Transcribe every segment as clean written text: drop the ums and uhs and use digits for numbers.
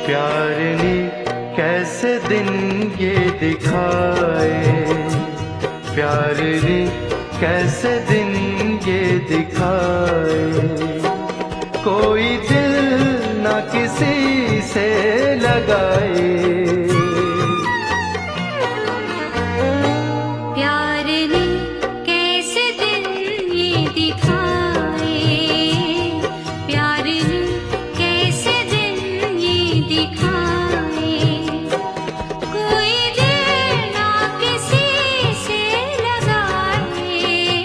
प्यार ने कैसे दिन ये दिखाए, प्यार ने कैसे दिन ये दिखाए। कोई दिल ना किसी से लगाए, प्यार ने कैसे दिन ये दिखाए, प्यार ने कैसे दिन ये दिखाए। कोई दिल ना किसी से लगाए,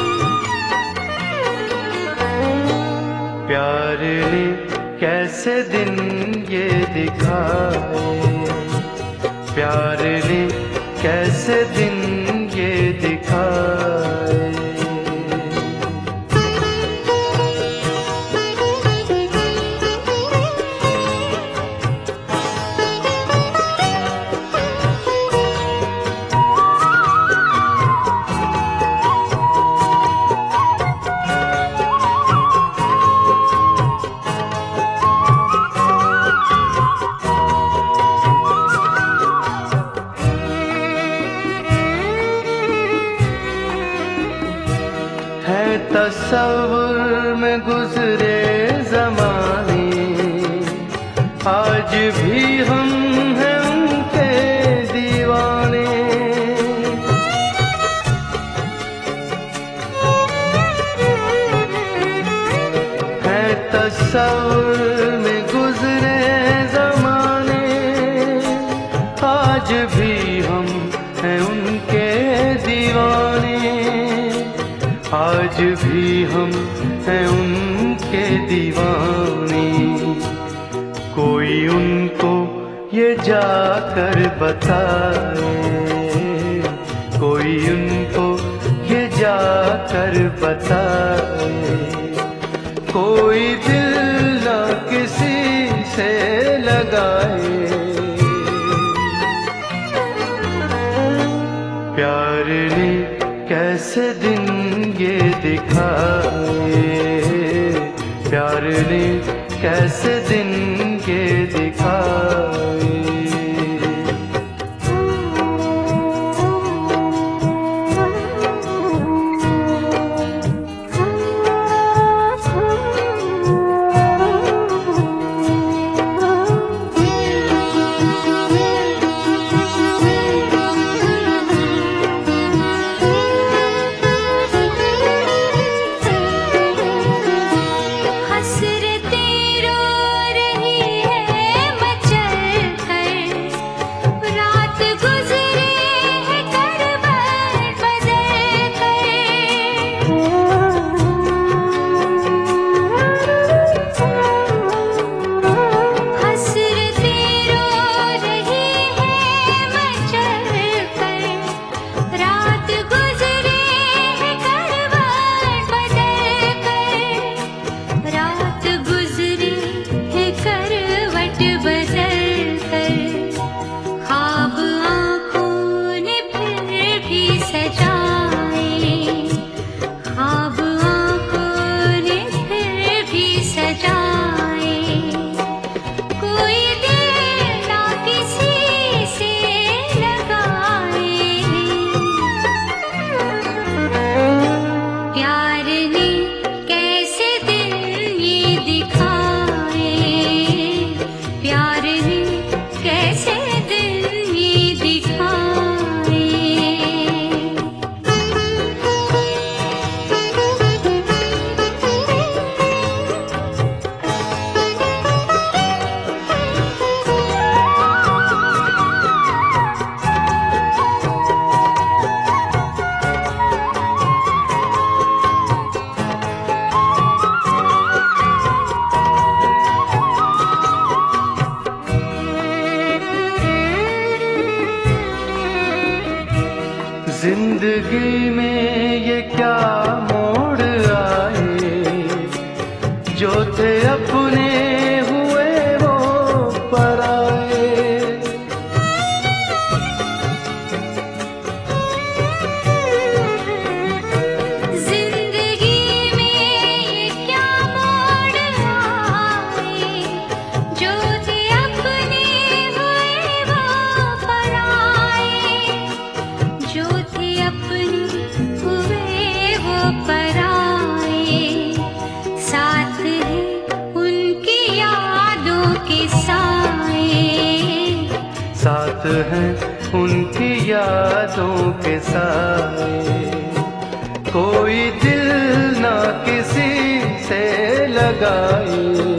प्यार ने कैसे दिन ये दिखाए, प्यार ने कैसे दिन ये दिखाए। है तस्वुर में गुजरे ज़माने, आज भी हम हैं उनके दीवाने। है तस्वुर में गुजरे ज़माने, आज भी हम हैं उनके दीवाने। आज भी हम हैं उनके दीवाने। कोई उनको ये जाकर बताए, कोई उनको ये जाकर बताए। कोई दिल ना किसी से लगाए, प्यार ने कैसे दिन ये दिखाए, प्यार ने कैसे दिन ये दिखाए। हसरतें रो रही है के साए, साथ हैं उनकी यादों के साए। कोई दिल ना किसी से लगाए,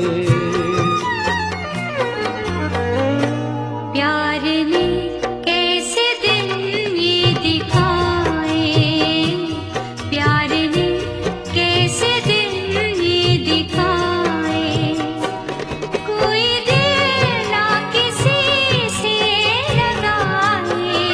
प्यार ने कैसे दिन ये दिखाए, प्यार ने कैसे दिन ये दिखाए। कोई दिल ना किसी से लगाए,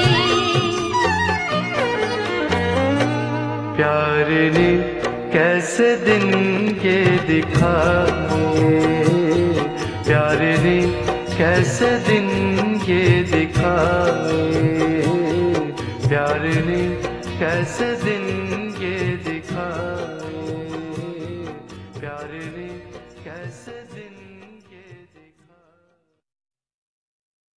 प्यार ने कैसे दिन ये दिखाए, प्यार ने कैसे दिन ये दिखाए, प्यार ने कैसे दिन ये